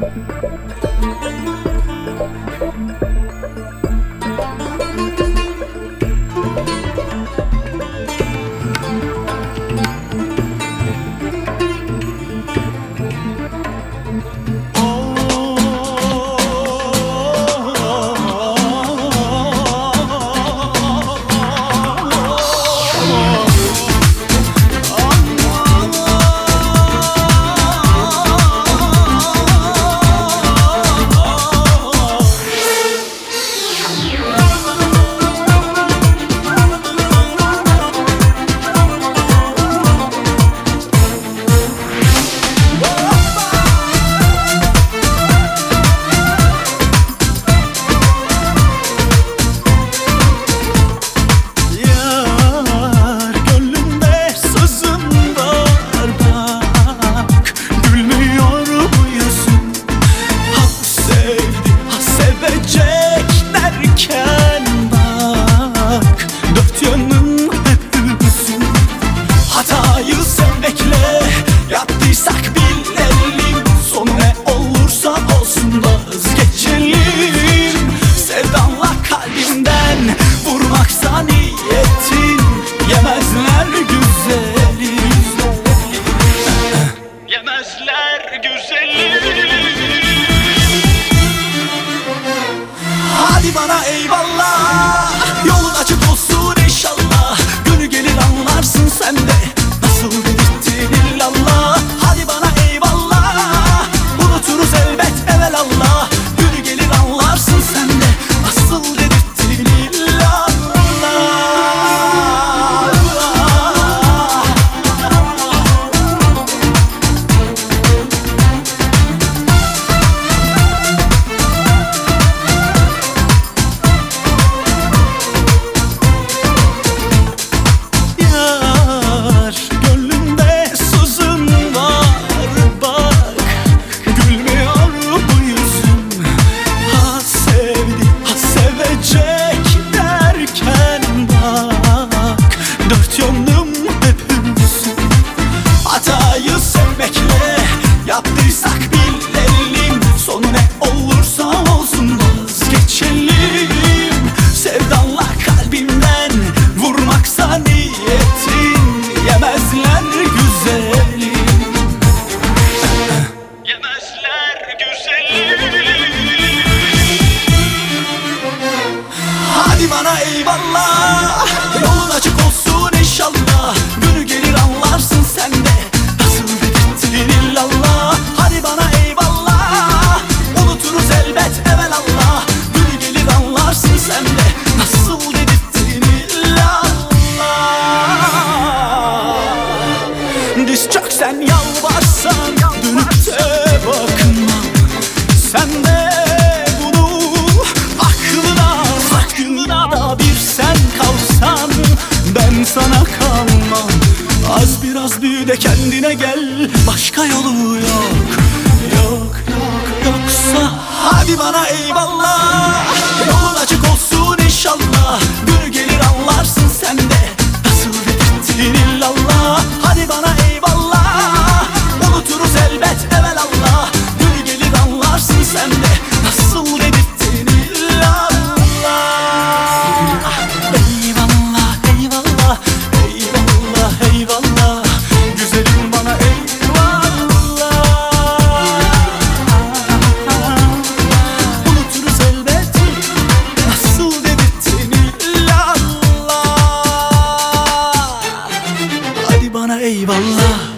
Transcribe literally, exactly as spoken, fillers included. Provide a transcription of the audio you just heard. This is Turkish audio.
Hadi bana eyvallah, yolun açık olsun inşallah. Günü gelir anlarsın sen de nasıl dedirttin illallah. Hadi bana eyvallah, unuturuz elbet evelallah. Günü gelir anlarsın sen de nasıl dedirttin illallah. Hatayı sevmekle yaptıysak bilelim, sonu ne olursa olsun vazgeçelim. Sevdanla kalbimden vurmaksa niyetin, yemezler güzelim, yemezler güzelim. Hadi bana eyvallah, yolun açık olsun inşallah. Günü gelir anlarsın sen de nasıl dedirttin illallah. Hadi bana eyvallah, unuturuz elbet evelallah. Günü gelir anlarsın sen de nasıl dedirttin illallah. Diz çöksen yalvarsan dönüp de bakmam. Sen de bunu aklına aklına da bir sen kalsan ben sana kalmam. Az biraz büyü de kendine gel, başka yolu yok. Yok yok yoksa hadi bana eyvallah, yolun açık olsun inşallah. Günü gelir anlarsın sen de nasıl dedirttin illallah. Hadi bana eyvallah, unuturuz elbet evelallah. Günü gelir anlarsın sen de nasıl dedirttin illallah. Eyvallah eyvallah eyvallah eyvallah, güzelim bana eyvallah. Unuturuz elbet nasıl dedirttin illallah. Hadi bana eyvallah.